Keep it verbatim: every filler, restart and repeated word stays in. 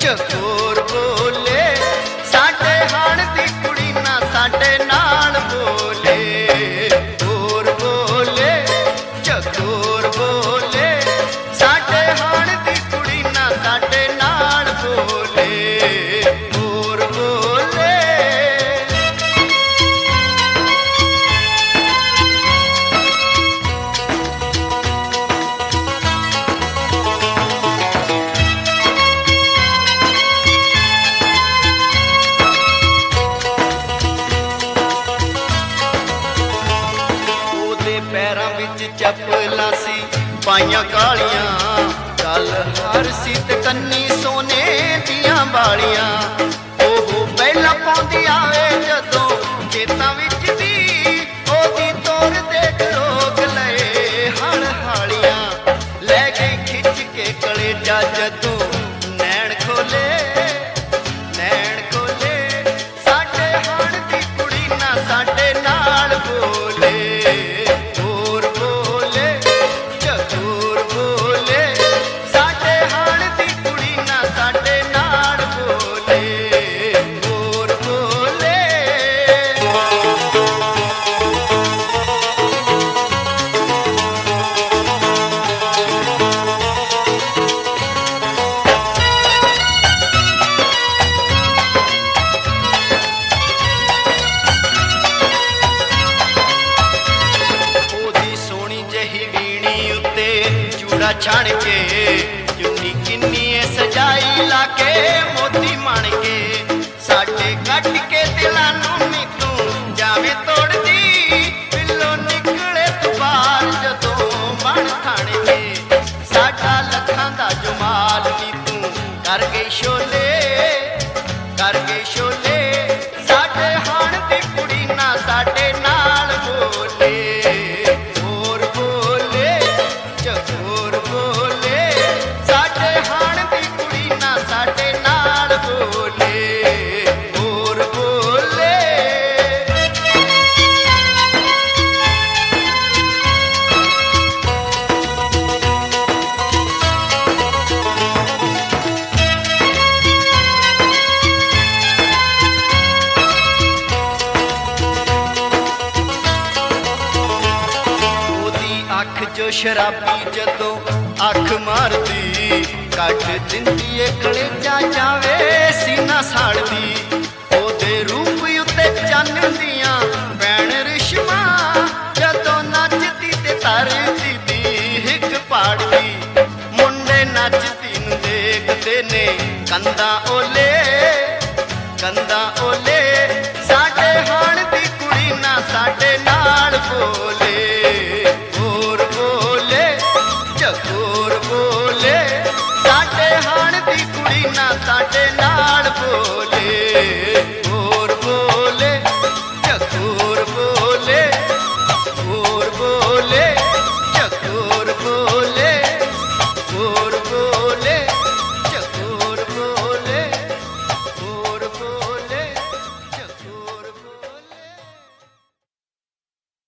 चकोर बोले साडे हाण दी कुड़ी ना साडे नाल बोले। चकोर बोले चकोर बोले साडे हाण दी कुड़ी ना साडे नाल बोले। चकोर बोले पैरां विच चप्पलां सी पाइयां कालियां, गल हार सी ते कन्नी सोने दियां बालियां। ओह पहला पाउंदी आवे जदों खेतां विच दी, ओहदी तोर देख रोक लए हल हालियां। लै गई खिच के कलेजा जदों नैण खोले नैण खोले साडे हाण दी कुड़ी ना साडे नाल बोले। छण के चुन्नी किन्नी सजाई लाके मोती मण के साडे कट के दिलां नूं निकलूं जावे तोड़दी। पिल्लो निकले तू बाहर जदों बण थण के साडा लखां दा जमाल नी तू कर गई शोले कर गई शोले। साडे हाण दी कुड़ी ना साडे नाल बोले। अख जो शराबी जदों अख मारदी, कट दिंदी ए कलेजा जावे सीना साड़दी। ओदे रूप उत्ते चन्न दियां पैण रिश्मा, जदों नचदी ते तरदी दी हिक पाड़दी। मुंडे नचदी नूं देखदे ने कंधां ओले कंधां ओले। साडे हाण दी कुड़ी ना साडे नाल बोले। चकोर बोले साडे हाण दी कुड़ी ना साडे नाल बोले।